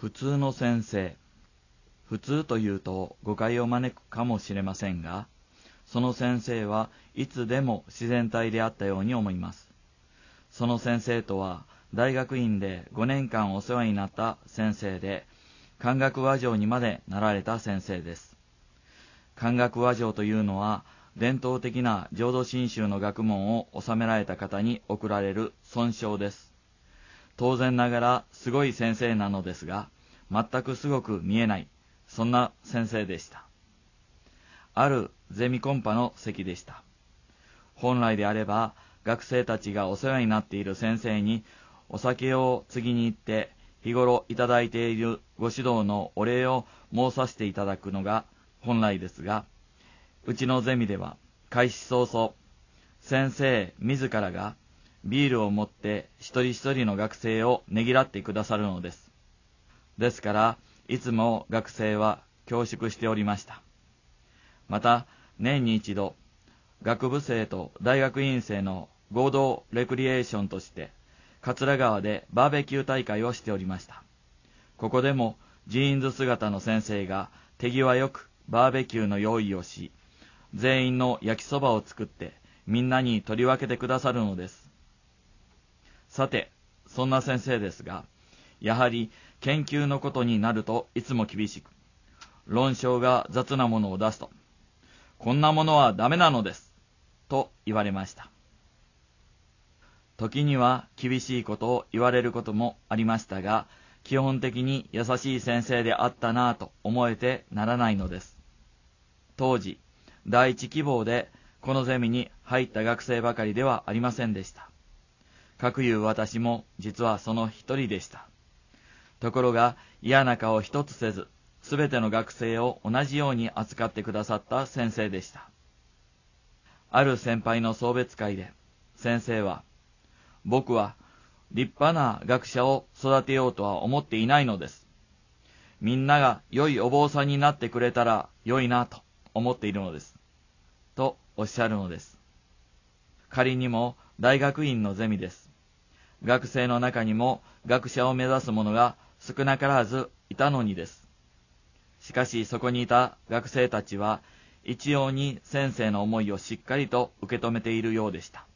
普通の先生。普通というと誤解を招くかもしれませんが、その先生はいつでも自然体であったように思います。その先生とは大学院で5年間お世話になった先生で、漢学和上にまでなられた先生です。漢学和上というのは、伝統的な浄土真宗の学問を収められた方に贈られる尊称です。当然ながらすごい先生なのですが、全くすごく見えない、そんな先生でした。あるゼミコンパの席でした。本来であれば、学生たちがお世話になっている先生にお酒を継ぎに行って、日頃いただいているご指導のお礼を申させていただくのが本来ですが、うちのゼミでは開始早々、先生自らがビールを持って一人一人の学生をねぎらってくださるのです。ですから、いつも学生は恐縮しておりました。また、年に一度、学部生と大学院生の合同レクリエーションとして、桂川でバーベキュー大会をしておりました。ここでもジーンズ姿の先生が手際よくバーベキューの用意をし、全員の焼きそばを作ってみんなに取り分けてくださるのです。さて、そんな先生ですが、やはり研究のことになるといつも厳しく、論証が雑なものを出すと、こんなものはダメなのです、と言われました。時には厳しいことを言われることもありましたが、基本的に優しい先生であったなぁと思えてならないのです。当時、第一希望でこのゼミに入った学生ばかりではありませんでした。かくいう私も実はその一人でした。ところが嫌な顔一つせず、すべての学生を同じように扱ってくださった先生でした。ある先輩の送別会で、先生は、僕は立派な学者を育てようとは思っていないのです。みんなが良いお坊さんになってくれたら良いなと思っているのです。とおっしゃるのです。仮にも大学院のゼミです。学生の中にも学者を目指す者が少なからずいたのにです。しかしそこにいた学生たちは一様に先生の思いをしっかりと受け止めているようでした。